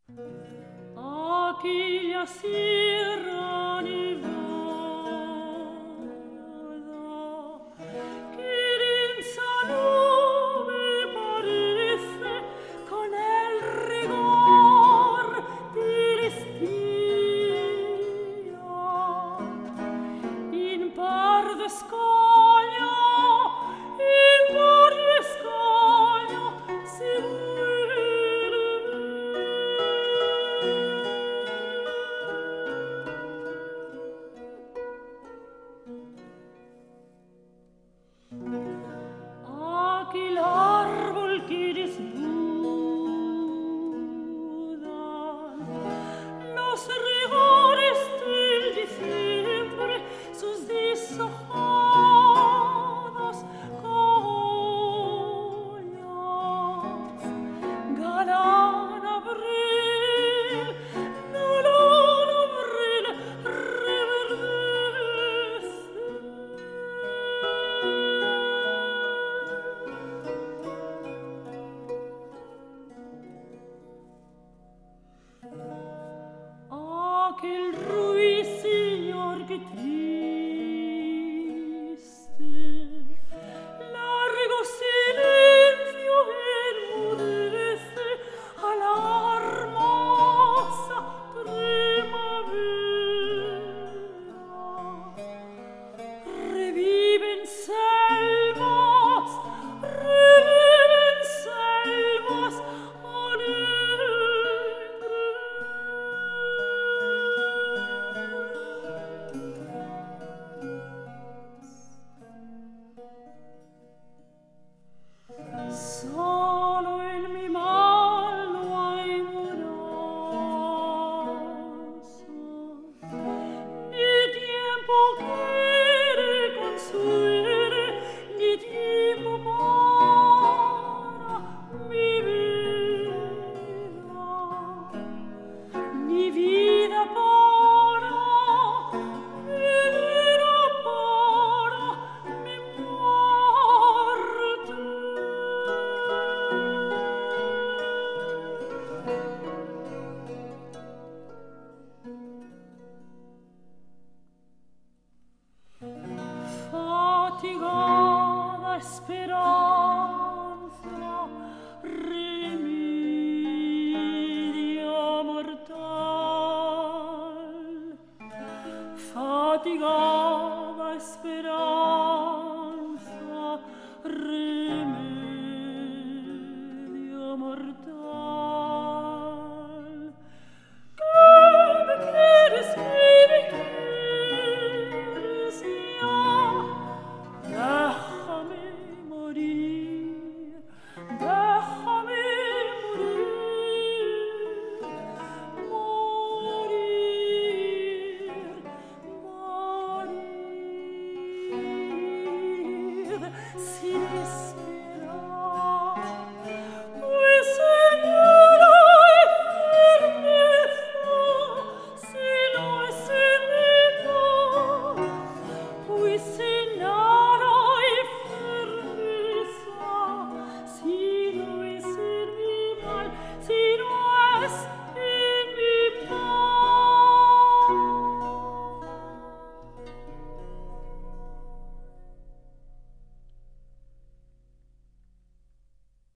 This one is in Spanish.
Aquella sierra nevada que densa nube parece con el rigor del estío in par de scoglia si aquel árbol que desnudan los rigores del diciembre, sus deshojadas collas. Galán abril, reverdece. Aquel ruiseñor que triste, largo silencio enmudece a la hermosa primavera. Reviven selvas solo en mi mal no hay mudanza, ni tiempo que reconsuele, ni tiempo para mi vida, ni vida para mi muerte. Fatigada esperanza, remedio mortal. Fatigada